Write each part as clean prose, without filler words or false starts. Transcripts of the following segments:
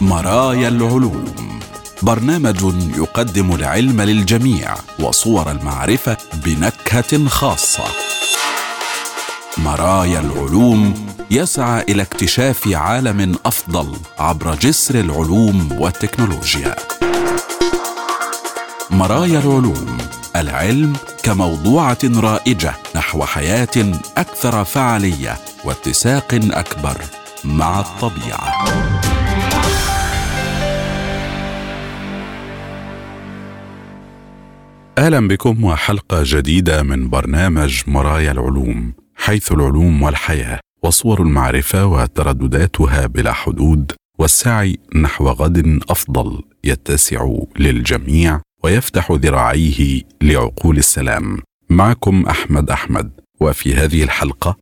مرايا العلوم، برنامج يقدم العلم للجميع وصور المعرفة بنكهة خاصة. مرايا العلوم يسعى إلى اكتشاف عالم أفضل عبر جسر العلوم والتكنولوجيا. مرايا العلوم، العلم كموضوعة رائجة نحو حياة أكثر فعالية واتساق أكبر مع الطبيعة. أهلا بكم وحلقة جديدة من برنامج مرايا العلوم، حيث العلوم والحياة وصور المعرفة وتردداتها بلا حدود، والسعي نحو غد أفضل يتسع للجميع ويفتح ذراعيه لعقول السلام. معكم أحمد، وفي هذه الحلقة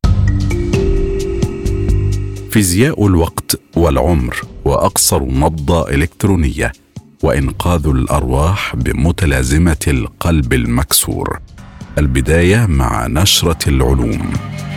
فيزياء الوقت والعمر وأقصر نبضة إلكترونية وإنقاذ الأرواح بمتلازمة القلب المكسور. البداية مع نشرة العلوم.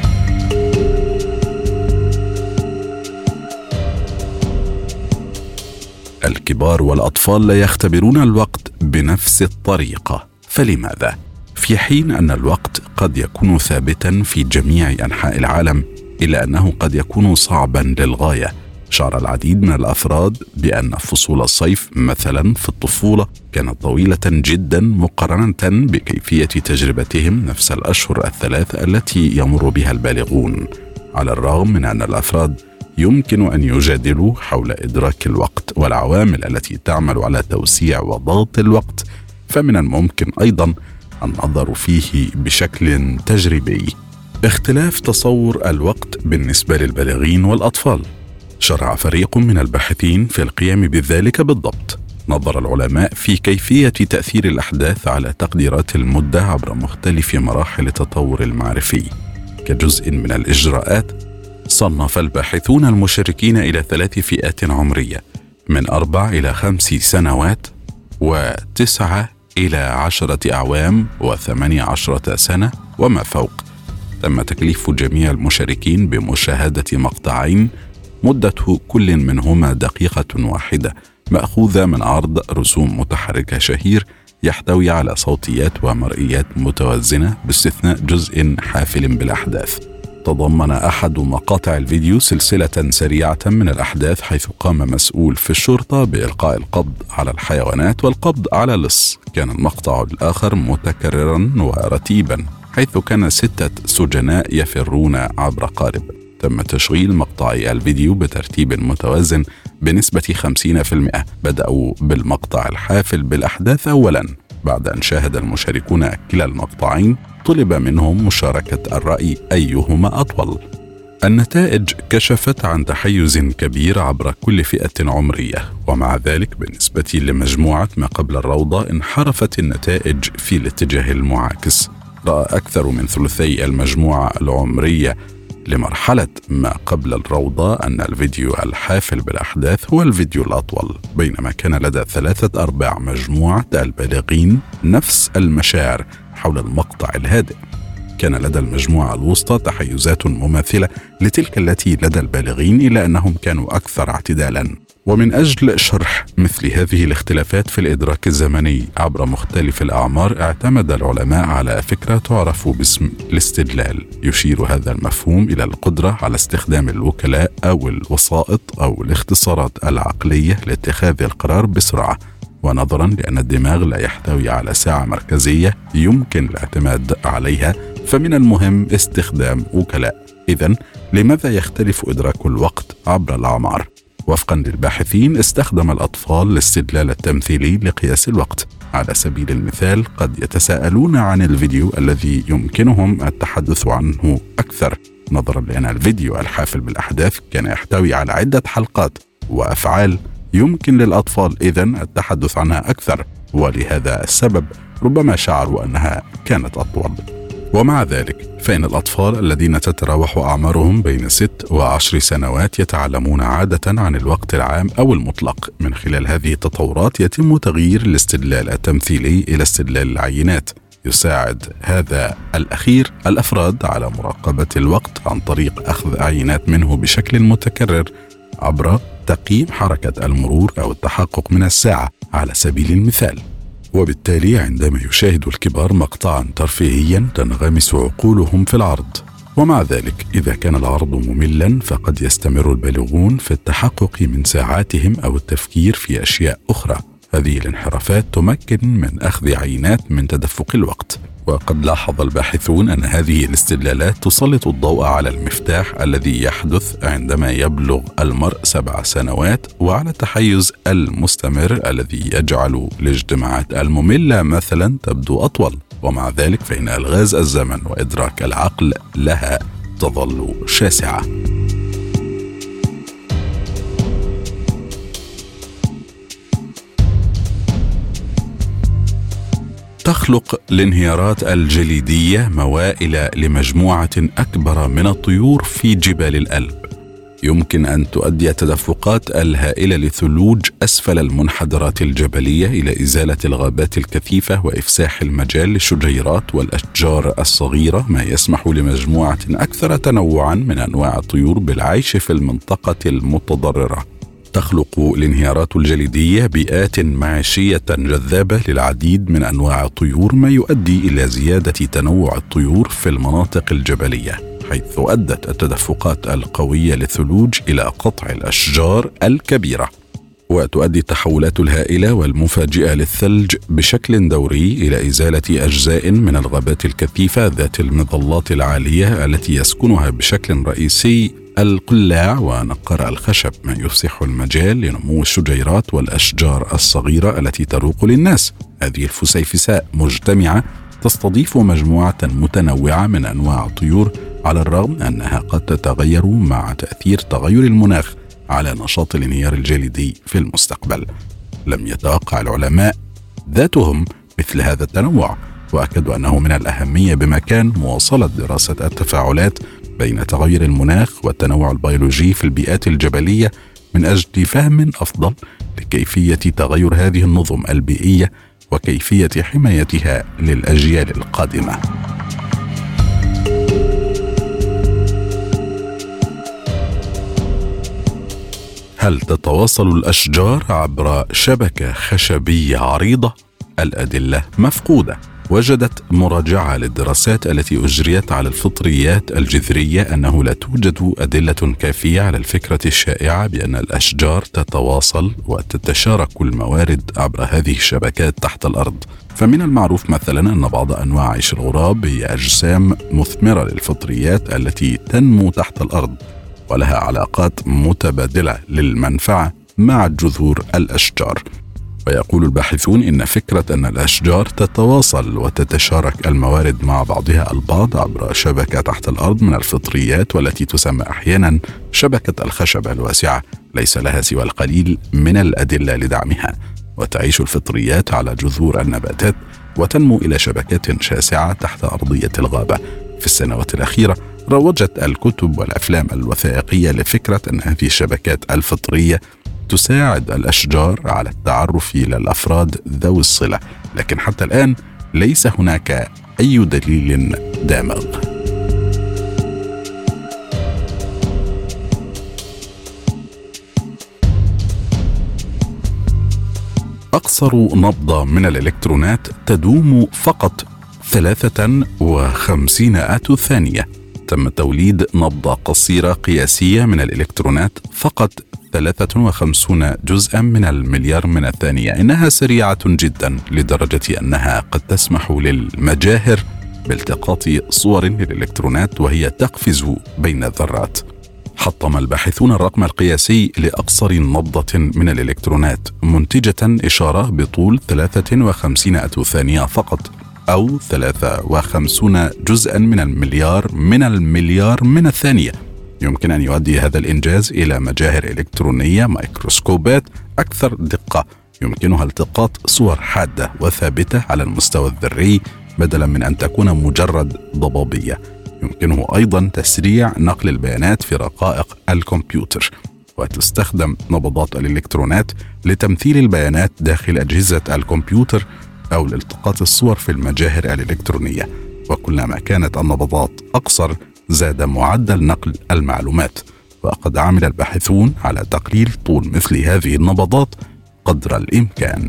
الكبار والأطفال لا يختبرون الوقت بنفس الطريقة، فلماذا؟ في حين أن الوقت قد يكون ثابتا في جميع أنحاء العالم، إلا أنه قد يكون صعبا للغاية. شعر العديد من الأفراد بأن فصول الصيف مثلا في الطفولة كانت طويلة جدا مقارنة بكيفية تجربتهم نفس الأشهر الثلاث التي يمر بها البالغون. على الرغم من أن الأفراد يمكن أن يجادلوا حول إدراك الوقت والعوامل التي تعمل على توسيع وضغط الوقت، فمن الممكن أيضا النظر فيه بشكل تجريبي. اختلاف تصور الوقت بالنسبة للبالغين والأطفال. شرع فريق من الباحثين في القيام بذلك بالضبط. نظر العلماء في كيفية تأثير الأحداث على تقديرات المدة عبر مختلف مراحل التطور المعرفي. كجزء من الإجراءات، صنف الباحثون المشاركين إلى 3 فئات عمرية من 4 إلى 5 سنوات و9 إلى 10 أعوام و18 سنة وما فوق. تم تكليف جميع المشاركين بمشاهدة مقطعين مدة كل منهما دقيقة واحدة، مأخوذة من عرض رسوم متحركة شهير يحتوي على صوتيات ومرئيات متوازنة باستثناء جزء حافل بالأحداث. تضمن أحد مقاطع الفيديو سلسلة سريعة من الأحداث، حيث قام مسؤول في الشرطة بإلقاء القبض على الحيوانات والقبض على اللص. كان المقطع الآخر متكررا ورتيبا، حيث كان 6 سجناء يفرون عبر قارب. تم تشغيل مقطعي الفيديو بترتيب متوازن بنسبة 50%. بدأوا بالمقطع الحافل بالأحداث أولا. بعد أن شاهد المشاركون كلا المقطعين، طلب منهم مشاركة الرأي أيهما أطول. النتائج كشفت عن تحيز كبير عبر كل فئة عمرية، ومع ذلك بالنسبة لمجموعة ما قبل الروضة انحرفت النتائج في الاتجاه المعاكس. رأى أكثر من ثلثي المجموعة العمرية لمرحلة ما قبل الروضة أن الفيديو الحافل بالأحداث هو الفيديو الأطول، بينما كان لدى 3/4 مجموعة البالغين نفس المشاعر حول المقطع الهادئ. كان لدى المجموعة الوسطى تحيزات مماثلة لتلك التي لدى البالغين، إلا أنهم كانوا أكثر اعتدالا. ومن أجل شرح مثل هذه الاختلافات في الإدراك الزمني عبر مختلف الأعمار، اعتمد العلماء على فكرة تعرف باسم الاستدلال. يشير هذا المفهوم إلى القدرة على استخدام الوكلاء أو الوسائط أو الاختصارات العقلية لاتخاذ القرار بسرعة. ونظرا لأن الدماغ لا يحتوي على ساعة مركزية يمكن الاعتماد عليها، فمن المهم استخدام وكلاء. إذن لماذا يختلف إدراك الوقت عبر الأعمار؟ وفقا للباحثين، استخدم الأطفال الاستدلال التمثيلي لقياس الوقت. على سبيل المثال، قد يتساءلون عن الفيديو الذي يمكنهم التحدث عنه أكثر، نظرا لأن الفيديو الحافل بالأحداث كان يحتوي على عدة حلقات وأفعال يمكن للأطفال إذن التحدث عنها أكثر، ولهذا السبب ربما شعروا أنها كانت أطول. ومع ذلك فإن الأطفال الذين تتراوح أعمارهم بين 6 و10 سنوات يتعلمون عادة عن الوقت العام أو المطلق. من خلال هذه التطورات يتم تغيير الاستدلال التمثيلي إلى استدلال العينات. يساعد هذا الأخير الأفراد على مراقبة الوقت عن طريق أخذ عينات منه بشكل متكرر عبر تقييم حركة المرور أو التحقق من الساعة على سبيل المثال. وبالتالي عندما يشاهد الكبار مقطعا ترفيهيا تنغمس عقولهم في العرض، ومع ذلك إذا كان العرض مملا فقد يستمر البالغون في التحقق من ساعاتهم أو التفكير في أشياء أخرى. هذه الانحرافات تمكن من أخذ عينات من تدفق الوقت. وقد لاحظ الباحثون أن هذه الاستدلالات تسلط الضوء على المفتاح الذي يحدث عندما يبلغ المرء 7 سنوات، وعلى التحيز المستمر الذي يجعل الاجتماعات المملة مثلا تبدو أطول. ومع ذلك فإن ألغاز الزمن وإدراك العقل لها تظل شاسعة. تخلق الانهيارات الجليدية موائل لمجموعة أكبر من الطيور في جبال الألب. يمكن أن تؤدي التدفقات الهائلة للثلوج أسفل المنحدرات الجبلية إلى إزالة الغابات الكثيفة وإفساح المجال للشجيرات والأشجار الصغيرة، ما يسمح لمجموعة أكثر تنوعا من أنواع الطيور بالعيش في المنطقة المتضررة. تخلق الانهيارات الجليدية بيئات معيشية جذابة للعديد من أنواع الطيور، ما يؤدي إلى زيادة تنوع الطيور في المناطق الجبلية، حيث أدت التدفقات القوية للثلوج إلى قطع الأشجار الكبيرة. وتؤدي التحولات الهائلة والمفاجئة للثلج بشكل دوري إلى إزالة أجزاء من الغابات الكثيفة ذات المظلات العالية التي يسكنها بشكل رئيسي القلاع ونقر الخشب، ما يفسح المجال لنمو الشجيرات والأشجار الصغيرة التي تروق للناس. هذه الفسيفساء مجتمعة تستضيف مجموعة متنوعة من أنواع الطيور، على الرغم أنها قد تتغير مع تأثير تغير المناخ على نشاط الانهيار الجليدي في المستقبل. لم يتوقع العلماء ذاتهم مثل هذا التنوع، وأكدوا أنه من الأهمية بمكان مواصلة دراسة التفاعلات بين تغير المناخ والتنوع البيولوجي في البيئات الجبلية من أجل فهم أفضل لكيفية تغير هذه النظم البيئية وكيفية حمايتها للأجيال القادمة. هل تتواصل الأشجار عبر شبكة خشبية عريضة؟ الأدلة مفقودة. وجدت مراجعة للدراسات التي أجريت على الفطريات الجذرية أنه لا توجد أدلة كافية على الفكرة الشائعة بأن الأشجار تتواصل وتتشارك الموارد عبر هذه الشبكات تحت الأرض. فمن المعروف مثلا أن بعض أنواع عيش الغراب هي أجسام مثمرة للفطريات التي تنمو تحت الأرض ولها علاقات متبادلة للمنفعة مع جذور الأشجار. ويقول الباحثون إن فكرة أن الأشجار تتواصل وتتشارك الموارد مع بعضها البعض عبر شبكة تحت الأرض من الفطريات، والتي تسمى أحيانا شبكة الخشب الواسعة، ليس لها سوى القليل من الأدلة لدعمها. وتعيش الفطريات على جذور النباتات وتنمو إلى شبكات شاسعة تحت أرضية الغابة. في السنوات الأخيرة روجت الكتب والأفلام الوثائقية لفكرة أن هذه الشبكات الفطرية تساعد الأشجار على التعرف إلى الأفراد ذوي الصلة، لكن حتى الآن ليس هناك أي دليل دامغ. أقصر نبضة من الإلكترونات تدوم فقط 53 ثانية. تم توليد نبضة قصيرة قياسية من الإلكترونات فقط 53 جزءا من المليار من الثانية. إنها سريعة جدا لدرجة أنها قد تسمح للمجاهر بالتقاط صور للإلكترونات وهي تقفز بين الذرات. حطم الباحثون الرقم القياسي لأقصر نبضة من الإلكترونات منتجة إشارة بطول 53 ثانية فقط، أو 53 جزءا من المليار من الثانية. يمكن أن يؤدي هذا الإنجاز إلى مجاهر إلكترونية ميكروسكوبات أكثر دقة يمكنها التقاط صور حادة وثابتة على المستوى الذري بدلا من أن تكون مجرد ضبابية. يمكنه أيضا تسريع نقل البيانات في رقائق الكمبيوتر. وتستخدم نبضات الإلكترونات لتمثيل البيانات داخل أجهزة الكمبيوتر أو لالتقاط الصور في المجاهر الإلكترونية. وكلما كانت النبضات أقصر زاد معدل نقل المعلومات. وقد عمل الباحثون على تقليل طول مثل هذه النبضات قدر الإمكان.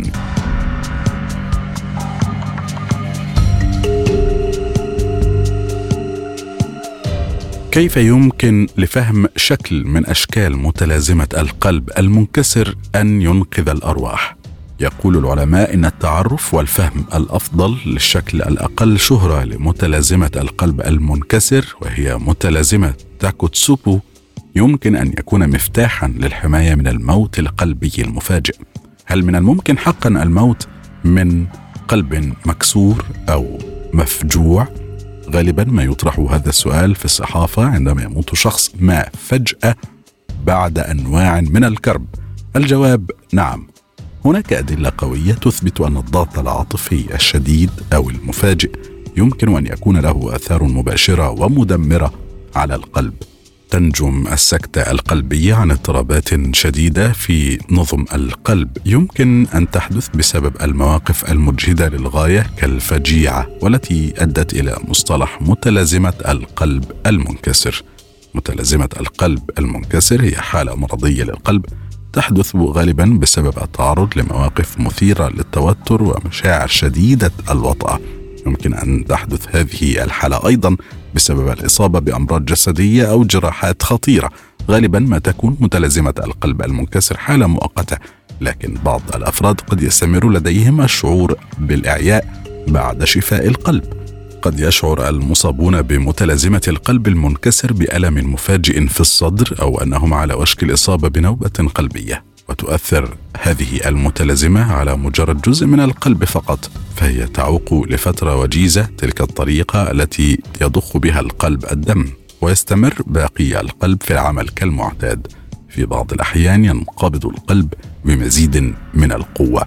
كيف يمكن لفهم شكل من أشكال متلازمة القلب المنكسر أن ينقذ الأرواح؟ يقول العلماء إن التعرف والفهم الأفضل للشكل الأقل شهرة لمتلازمة القلب المنكسر، وهي متلازمة تاكوتسوبو، يمكن أن يكون مفتاحا للحماية من الموت القلبي المفاجئ. هل من الممكن حقا الموت من قلب مكسور أو مفجوع؟ غالبا ما يطرح هذا السؤال في الصحافة عندما يموت شخص ما فجأة بعد أنواع من الكرب. الجواب نعم. هناك أدلة قوية تثبت أن الضغط العاطفي الشديد أو المفاجئ يمكن أن يكون له آثار مباشرة ومدمرة على القلب. تنجم السكتة القلبية عن اضطرابات شديدة في نظم القلب يمكن أن تحدث بسبب المواقف المجهدة للغاية كالفجيعة، والتي أدت إلى مصطلح متلازمة القلب المنكسر. متلازمة القلب المنكسر هي حالة مرضية للقلب تحدث غالبا بسبب التعرض لمواقف مثيرة للتوتر ومشاعر شديدة الوطأة. يمكن أن تحدث هذه الحالة أيضا بسبب الإصابة بأمراض جسدية أو جراحات خطيرة. غالبا ما تكون متلازمة القلب المنكسر حالة مؤقتة، لكن بعض الأفراد قد يستمر لديهم الشعور بالإعياء بعد شفاء القلب. قد يشعر المصابون بمتلازمة القلب المنكسر بألم مفاجئ في الصدر، أو أنهم على وشك الإصابة بنوبة قلبية، وتؤثر هذه المتلازمة على مجرد جزء من القلب فقط، فهي تعوق لفترة وجيزة تلك الطريقة التي يضخ بها القلب الدم، ويستمر باقي القلب في العمل كالمعتاد. في بعض الأحيان ينقبض القلب بمزيد من القوة،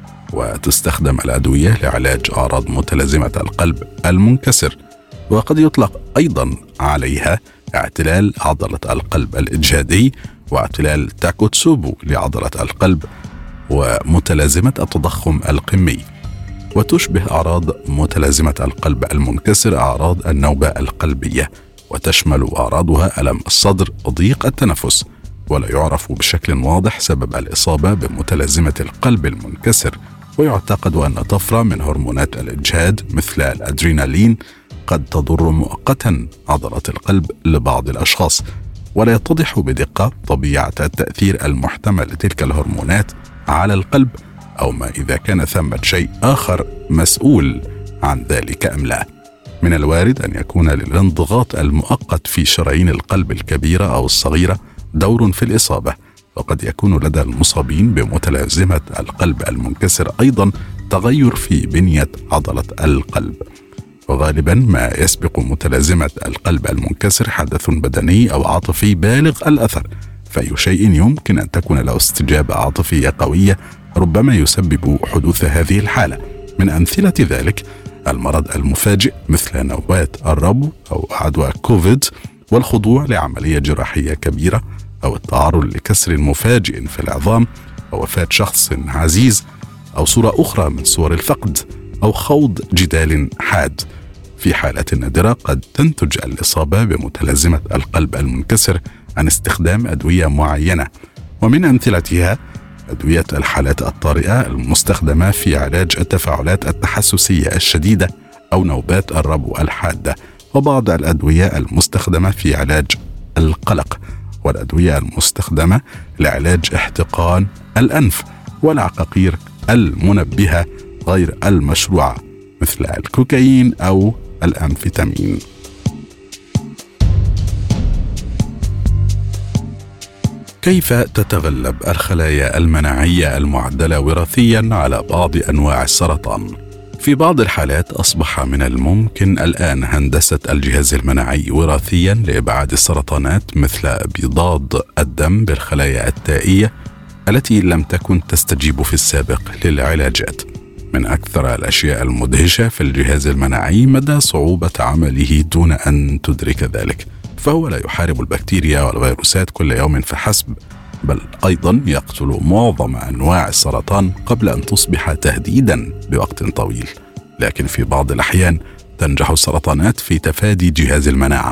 وتستخدم الأدوية لعلاج أعراض متلازمة القلب المنكسر، وقد يطلق أيضا عليها اعتلال عضلة القلب الإجهادي واعتلال تاكوتسوبو لعضلة القلب ومتلازمة التضخم القمي. وتشبه أعراض متلازمة القلب المنكسر أعراض النوبة القلبية، وتشمل أعراضها ألم الصدر وضيق التنفس، ولا يعرف بشكل واضح سبب الإصابة بمتلازمة القلب المنكسر. ويعتقد أن طفرة من هرمونات الإجهاد مثل الأدرينالين قد تضر مؤقتا عضلة القلب لبعض الأشخاص، ولا يتضح بدقة طبيعة التأثير المحتمل لتلك الهرمونات على القلب، أو ما إذا كان ثمة شيء آخر مسؤول عن ذلك أم لا. من الوارد أن يكون للانضغاط المؤقت في شرايين القلب الكبيرة أو الصغيرة دور في الإصابة، وقد يكون لدى المصابين بمتلازمة القلب المنكسر أيضا تغير في بنية عضلة القلب. وغالبا ما يسبق متلازمة القلب المنكسر حدث بدني أو عاطفي بالغ الأثر، فأي شيء يمكن أن تكون له استجابة عاطفية قوية ربما يسبب حدوث هذه الحالة. من أمثلة ذلك المرض المفاجئ مثل نوبات الربو أو عدوى كوفيد، والخضوع لعملية جراحية كبيرة، أو التعرض لكسر مفاجئ في العظام، أو وفاة شخص عزيز، أو صورة أخرى من صور الفقد، أو خوض جدال حاد. في حالات نادرة قد تنتج الإصابة بمتلازمة القلب المنكسر عن استخدام أدوية معينة، ومن أمثلتها أدوية الحالات الطارئة المستخدمة في علاج التفاعلات التحسسية الشديدة أو نوبات الربو الحادة، وبعض الأدوية المستخدمة في علاج القلق، والأدوية المستخدمة لعلاج احتقان الأنف، والعقاقير المنبهة غير المشروعة مثل الكوكايين أو الأمفيتامين. كيف تتغلب الخلايا المناعية المعدلة وراثيا على بعض أنواع السرطان؟ في بعض الحالات أصبح من الممكن الآن هندسة الجهاز المناعي وراثيا لإبعاد السرطانات مثل ابيضاد الدم بالخلايا التائية التي لم تكن تستجيب في السابق للعلاجات. من أكثر الأشياء المدهشة في الجهاز المناعي مدى صعوبة عمله دون أن تدرك ذلك، فهو لا يحارب البكتيريا والفيروسات كل يوم فحسب، بل أيضا يقتل معظم أنواع السرطان قبل أن تصبح تهديدا بوقت طويل. لكن في بعض الأحيان تنجح السرطانات في تفادي جهاز المناعة،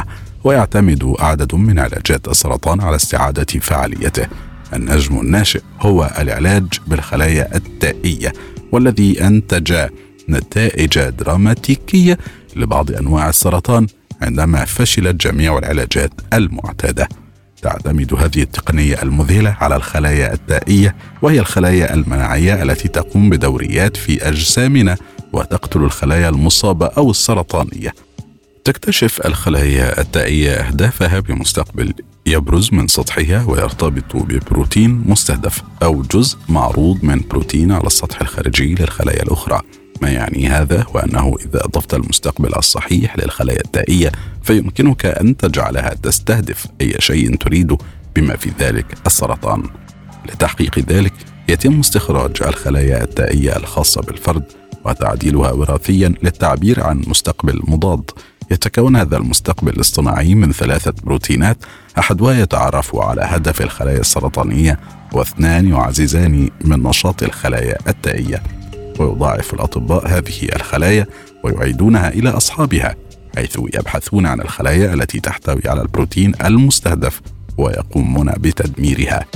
ويعتمد عدد من علاجات السرطان على استعادة فعاليته. النجم الناشئ هو العلاج بالخلايا التائية، والذي أنتج نتائج دراماتيكية لبعض أنواع السرطان عندما فشلت جميع العلاجات المعتادة. تعتمد هذه التقنية المذهلة على الخلايا التائية، وهي الخلايا المناعية التي تقوم بدوريات في أجسامنا وتقتل الخلايا المصابة أو السرطانية. تكتشف الخلايا التائية أهدافها بمستقبل يبرز من سطحها ويرتبط ببروتين مستهدف أو جزء معروض من بروتين على السطح الخارجي للخلايا الأخرى. ما يعني هذا وأنه إذا أضفت المستقبل الصحيح للخلايا التائية فيمكنك أن تجعلها تستهدف أي شيء تريده بما في ذلك السرطان. لتحقيق ذلك يتم استخراج الخلايا التائية الخاصة بالفرد وتعديلها وراثيا للتعبير عن مستقبل مضاد. يتكون هذا المستقبل الاصطناعي من 3 بروتينات، أحدها يتعرف على هدف الخلايا السرطانية، واثنان يعززان من نشاط الخلايا التائية. ويضاعف الأطباء هذه الخلايا ويعيدونها إلى أصحابها، حيث يبحثون عن الخلايا التي تحتوي على البروتين المستهدف ويقومون بتدميرها.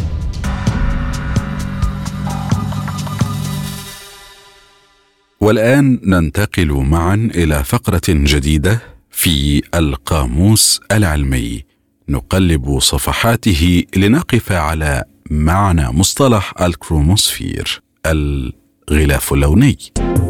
والآن ننتقل معا إلى فقرة جديدة في القاموس العلمي، نقلب صفحاته لنقف على معنى مصطلح الكروموسفير، الغلاف اللوني.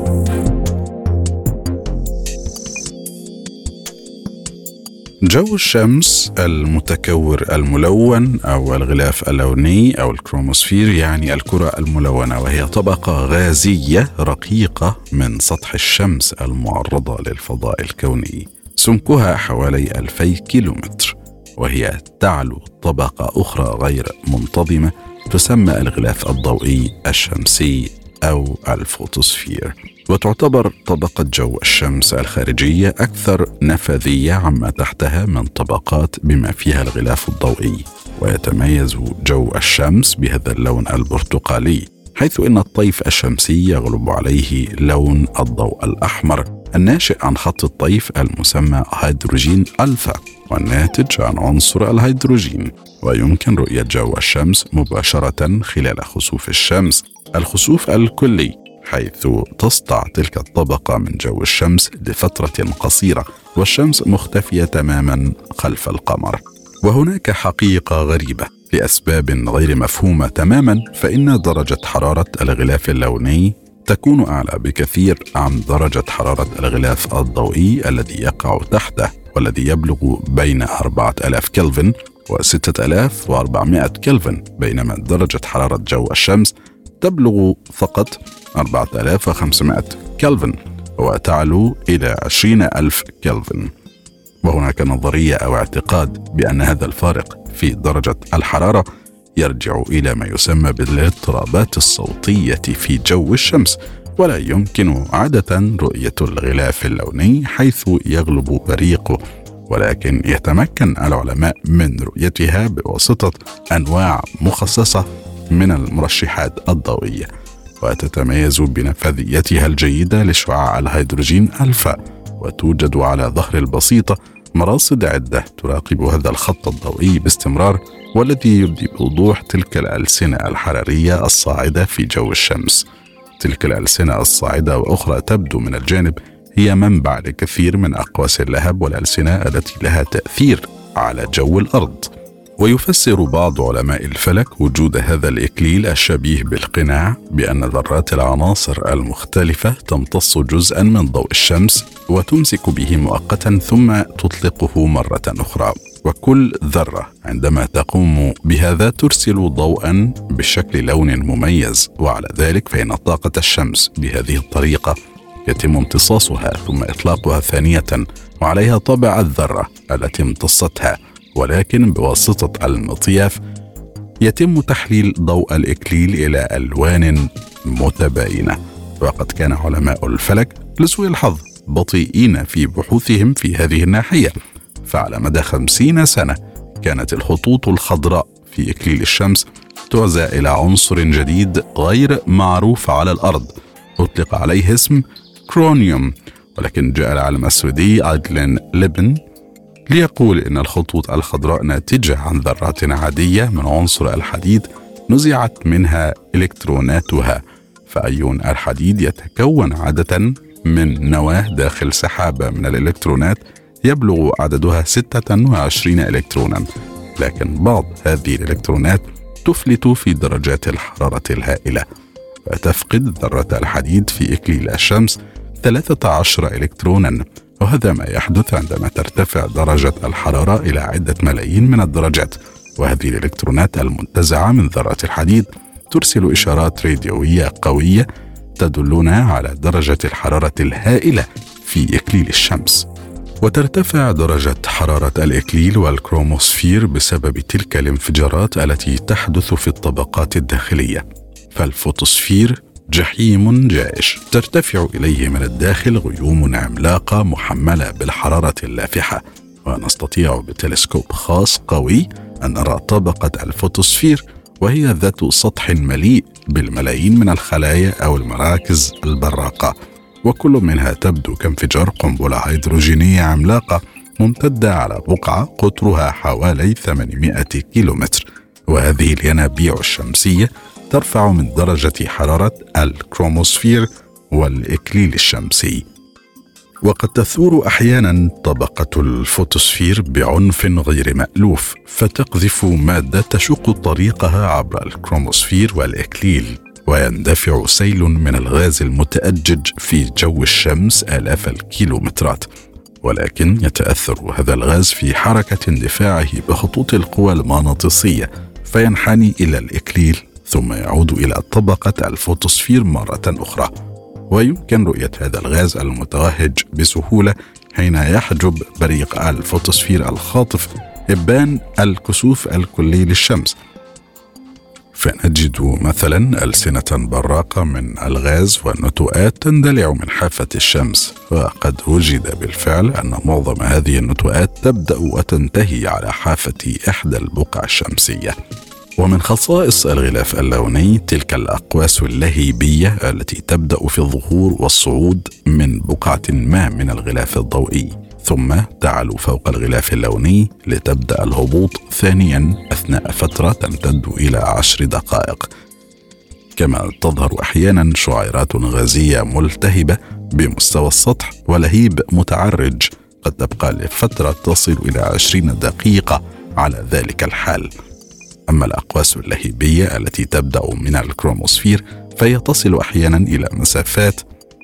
جو الشمس المتكور الملون أو الغلاف اللوني أو الكروموسفير يعني الكرة الملونة، وهي طبقة غازية رقيقة من سطح الشمس المعرضة للفضاء الكوني، سمكها حوالي 2000 كيلومتر، وهي تعلو طبقة أخرى غير منتظمة تسمى الغلاف الضوئي الشمسي أو الفوتوسفير. وتعتبر طبقة جو الشمس الخارجية أكثر نفاذية عما تحتها من طبقات بما فيها الغلاف الضوئي. ويتميز جو الشمس بهذا اللون البرتقالي، حيث إن الطيف الشمسي يغلب عليه لون الضوء الأحمر الناشئ عن خط الطيف المسمى هيدروجين ألفا والناتج عن عنصر الهيدروجين. ويمكن رؤية جو الشمس مباشرة خلال خسوف الشمس، الخسوف الكلي، حيث تسطع تلك الطبقة من جو الشمس لفترة قصيرة والشمس مختفية تماما خلف القمر. وهناك حقيقة غريبة لأسباب غير مفهومة تماما، فإن درجة حرارة الغلاف اللوني تكون أعلى بكثير عن درجة حرارة الغلاف الضوئي الذي يقع تحته، والذي يبلغ بين 4000 كلفن و6400 كلفن، بينما درجة حرارة جو الشمس تبلغ فقط 4500 كلفن وتعلو إلى 20000 كلفن. وهناك نظرية أو اعتقاد بأن هذا الفارق في درجة الحرارة يرجع إلى ما يسمى بالاضطرابات الصوتية في جو الشمس، ولا يمكن عادة رؤية الغلاف اللوني حيث يغلب بريقه، ولكن يتمكن العلماء من رؤيتها بواسطة أنواع مخصصة من المرشحات الضوئية، وتتميز بنفاذيتها الجيدة لشعاع الهيدروجين ألفا. وتوجد على ظهر البسيطة مراصد عدة تراقب هذا الخط الضوئي باستمرار، والذي يبدي بوضوح تلك الألسنة الحرارية الصاعدة في جو الشمس. تلك الألسنة الصاعدة وأخرى تبدو من الجانب هي منبع لكثير من أقواس اللهب والألسنة التي لها تأثير على جو الأرض. ويفسر بعض علماء الفلك وجود هذا الإكليل الشبيه بالقناع بأن ذرات العناصر المختلفة تمتص جزءا من ضوء الشمس وتمسك به مؤقتا ثم تطلقه مرة أخرى، وكل ذرة عندما تقوم بهذا ترسل ضوءا بشكل لون مميز. وعلى ذلك فإن طاقة الشمس بهذه الطريقة يتم امتصاصها ثم إطلاقها ثانية، وعليها طابع الذرة التي امتصتها، ولكن بواسطة المطياف يتم تحليل ضوء الإكليل إلى ألوان متباينة. وقد كان علماء الفلك لسوء الحظ بطيئين في بحوثهم في هذه الناحية، فعلى مدى 50 سنة كانت الخطوط الخضراء في إكليل الشمس تعزى إلى عنصر جديد غير معروف على الأرض أطلق عليه اسم كرونيوم. ولكن جاء العالم السويدي أيدلين ليبن ليقول إن الخطوط الخضراء ناتجة عن ذرات عادية من عنصر الحديد نزعت منها إلكتروناتها. فأيون الحديد يتكون عادة من نواة داخل سحابة من الإلكترونات يبلغ عددها 26 إلكترونا، لكن بعض هذه الإلكترونات تفلت في درجات الحرارة الهائلة، فتفقد ذرة الحديد في إكليل الشمس 13 إلكترونا. وهذا ما يحدث عندما ترتفع درجة الحرارة إلى عدة ملايين من الدرجات. وهذه الإلكترونات المنتزعة من ذرات الحديد ترسل إشارات راديوية قوية تدلنا على درجة الحرارة الهائلة في إكليل الشمس. وترتفع درجة حرارة الإكليل والكروموسفير بسبب تلك الانفجارات التي تحدث في الطبقات الداخلية. فالفوتوسفير جحيم جائش ترتفع إليه من الداخل غيوم عملاقة محملة بالحرارة اللافحة، ونستطيع بتلسكوب خاص قوي أن نرى طبقة الفوتوسفير، وهي ذات سطح مليء بالملايين من الخلايا أو المراكز البراقة، وكل منها تبدو كانفجار قنبلة هيدروجينية عملاقة ممتدة على بقعة قطرها حوالي 800 كيلومتر. وهذه الينابيع الشمسية ترفع من درجة حرارة الكروموسفير والإكليل الشمسي. وقد تثور أحيانا طبقة الفوتوسفير بعنف غير مألوف، فتقذف مادة تشق طريقها عبر الكروموسفير والإكليل، ويندفع سيل من الغاز المتأجج في جو الشمس آلاف الكيلومترات. ولكن يتأثر هذا الغاز في حركة اندفاعه بخطوط القوى المغناطيسية، فينحني إلى الإكليل ثم يعود إلى طبقة الفوتوسفير مرة أخرى. ويمكن رؤية هذا الغاز المتوهج بسهولة حين يحجب بريق الفوتوسفير الخاطف إبان الكسوف الكلي للشمس. فنجد مثلا ألسنة براقة من الغاز والنتوءات تندلع من حافة الشمس، وقد وجد بالفعل أن معظم هذه النتوءات تبدأ وتنتهي على حافة إحدى البقع الشمسية. ومن خصائص الغلاف اللوني تلك الأقواس اللهيبية التي تبدأ في الظهور والصعود من بقعة ما من الغلاف الضوئي، ثم تعلو فوق الغلاف اللوني لتبدأ الهبوط ثانيا أثناء فترة تمتد إلى 10 دقائق. كما تظهر أحيانا شعيرات غازية ملتهبة بمستوى السطح ولهيب متعرج قد تبقى لفترة تصل إلى 20 دقيقة على ذلك الحال. أما الأقواس اللهيبية التي تبدأ من الكروموسفير فهي تصل أحيانا إلى مسافات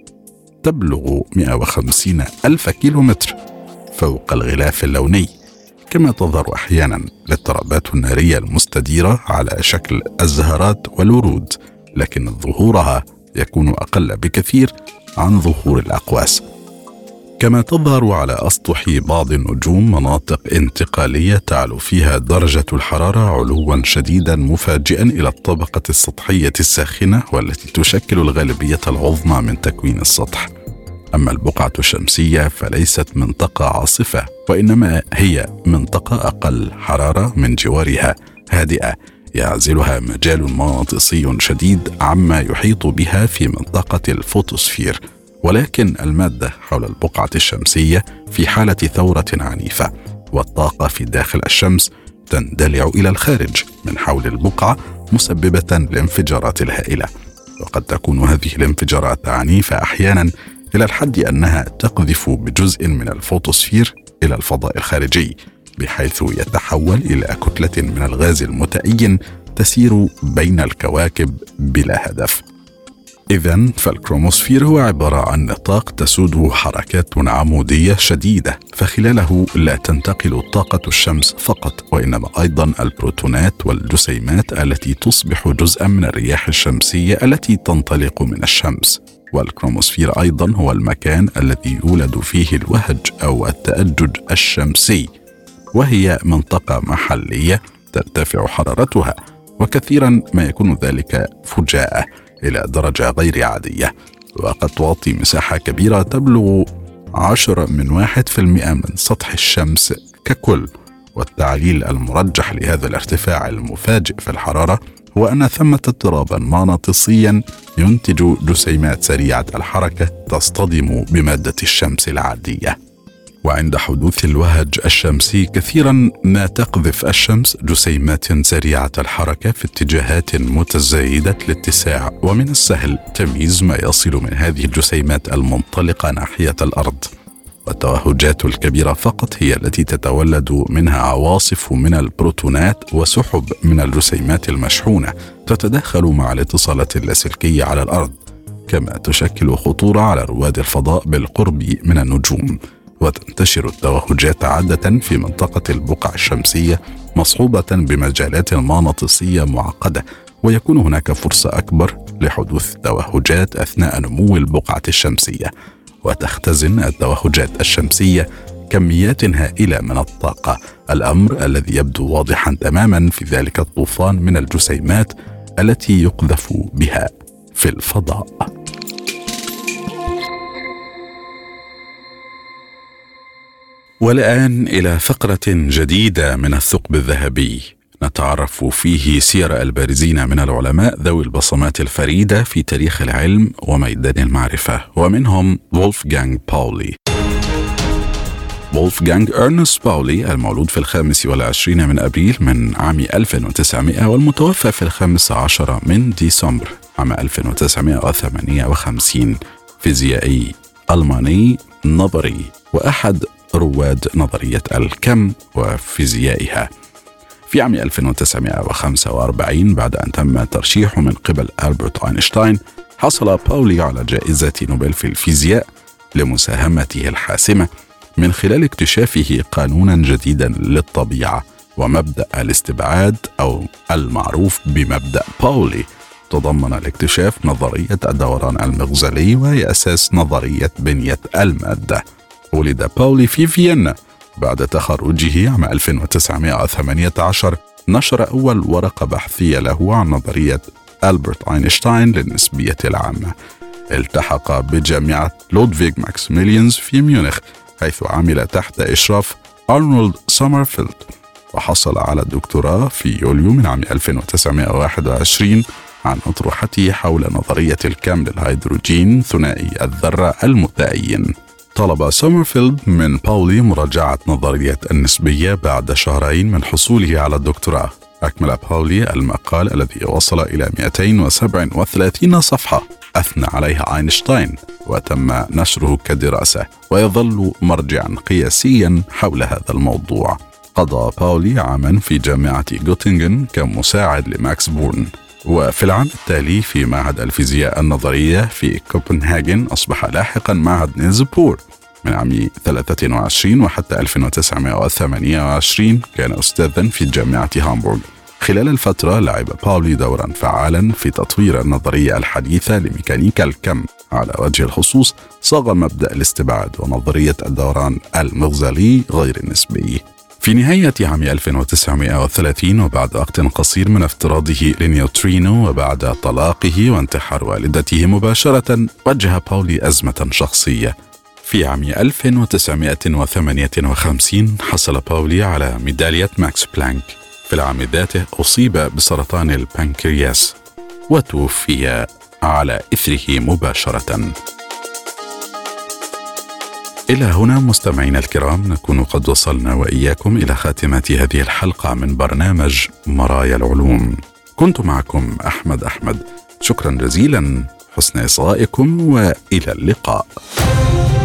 تبلغ 150 ألف كيلومتر فوق الغلاف اللوني. كما تظهر أحيانا الاضطرابات النارية المستديرة على شكل الزهرات والورود، لكن ظهورها يكون أقل بكثير عن ظهور الأقواس. كما تظهر على أسطح بعض النجوم مناطق انتقالية تعلو فيها درجة الحرارة علوا شديدا مفاجئا إلى الطبقة السطحية الساخنة والتي تشكل الغالبية العظمى من تكوين السطح. أما البقعة الشمسية فليست منطقة عاصفة، وإنما هي منطقة أقل حرارة من جوارها هادئة يعزلها مجال مغناطيسي شديد عما يحيط بها في منطقة الفوتوسفير. ولكن المادة حول البقعة الشمسية في حالة ثورة عنيفة، والطاقة في داخل الشمس تندلع إلى الخارج من حول البقعة مسببة الانفجارات الهائلة. وقد تكون هذه الانفجارات عنيفة أحيانا إلى الحد أنها تقذف بجزء من الفوتوسفير إلى الفضاء الخارجي، بحيث يتحول إلى كتلة من الغاز المتأين تسير بين الكواكب بلا هدف. إذن فالكروموسفير هو عبارة عن نطاق تسوده حركات عمودية شديدة، فخلاله لا تنتقل طاقة الشمس فقط، وإنما أيضا البروتونات والجسيمات التي تصبح جزءا من الرياح الشمسية التي تنطلق من الشمس. والكروموسفير أيضا هو المكان الذي يولد فيه الوهج أو التأجج الشمسي، وهي منطقة محلية ترتفع حرارتها، وكثيرا ما يكون ذلك فجاءة إلى درجة غير عادية، وقد تعطي مساحة كبيرة تبلغ 10% من سطح الشمس ككل. والتعليل المرجح لهذا الارتفاع المفاجئ في الحرارة هو أن ثمة اضطرابا مغناطيسيا ينتج جسيمات سريعة الحركة تصطدم بمادة الشمس العادية. وعند حدوث الوهج الشمسي كثيرا ما تقذف الشمس جسيمات سريعة الحركة في اتجاهات متزايدة الاتساع، ومن السهل تمييز ما يصل من هذه الجسيمات المنطلقة ناحية الأرض. والتوهجات الكبيرة فقط هي التي تتولد منها عواصف من البروتونات وسحب من الجسيمات المشحونة تتداخل مع الاتصالات اللاسلكية على الأرض، كما تشكل خطورة على رواد الفضاء بالقرب من النجوم. وتنتشر التوهجات عادة في منطقة البقع الشمسية مصحوبة بمجالات مغناطيسية معقدة، ويكون هناك فرصة أكبر لحدوث توهجات أثناء نمو البقعة الشمسية. وتختزن التوهجات الشمسية كميات هائلة من الطاقة، الأمر الذي يبدو واضحا تماما في ذلك الطوفان من الجسيمات التي يقذف بها في الفضاء. والآن إلى فقرة جديدة من الثقب الذهبي، نتعرف فيه سير البارزين من العلماء ذوي البصمات الفريدة في تاريخ العلم وميدان المعرفة، ومنهم وولفغانغ باولي. وولفغانغ إرنست باولي المولود في 25 من أبريل من عام 1900 والمتوفى في 15 من ديسمبر عام 1958، فيزيائي ألماني نظري وأحد رواد نظرية الكم وفيزيائها. في عام 1945 بعد أن تم ترشيحه من قبل ألبرت أينشتاين، حصل باولي على جائزة نوبل في الفيزياء لمساهمته الحاسمة من خلال اكتشافه قانونا جديدا للطبيعة ومبدأ الاستبعاد أو المعروف بمبدأ باولي. تضمن الاكتشاف نظرية الدوران المغزلي وهي أساس نظرية بنية المادة. ولد باولي في فيينا. بعد تخرجه عام 1918 نشر أول ورقة بحثية له عن نظرية ألبرت أينشتاين للنسبية العامة. التحق بجامعة لودفيغ ماكسيميليانز في ميونخ، حيث عمل تحت إشراف أرنولد سومرفيلد، وحصل على الدكتوراه في يوليو من عام 1921 عن أطروحته حول نظرية الكم للهيدروجين ثنائي الذرة المتأين. طلب سومرفيلد من باولي مراجعة نظرية النسبية بعد شهرين من حصوله على الدكتوراه. أكمل باولي المقال الذي وصل إلى 237 صفحة أثنى عليها أينشتاين، وتم نشره كدراسة ويظل مرجعا قياسيا حول هذا الموضوع. قضى باولي عاما في جامعة غوتنغن كمساعد لماكس بورن، وفي العام التالي في معهد الفيزياء النظرية في كوبنهاجن أصبح لاحقا معهد نيلز بور. من عام 23 وحتى 1928 كان أستاذا في جامعة هامبورغ. خلال الفترة لعب باولي دورا فعالا في تطوير النظرية الحديثة لميكانيكا الكم. على وجه الخصوص صاغ مبدأ الاستبعاد ونظرية الدوران المغزلي غير النسبي. في نهاية عام 1930 وبعد وقت قصير من افتراضه لنيوترينو وبعد طلاقه وانتحار والدته مباشرة، واجه باولي أزمة شخصية. في عام 1958 حصل باولي على ميدالية ماكس بلانك. في العام ذاته أصيب بسرطان البنكرياس وتوفي على إثره مباشرة. إلى هنا مستمعينا الكرام نكون قد وصلنا وإياكم إلى خاتمة هذه الحلقة من برنامج مرايا العلوم. كنت معكم أحمد. شكرا جزيلا، حسن إصغائكم وإلى اللقاء.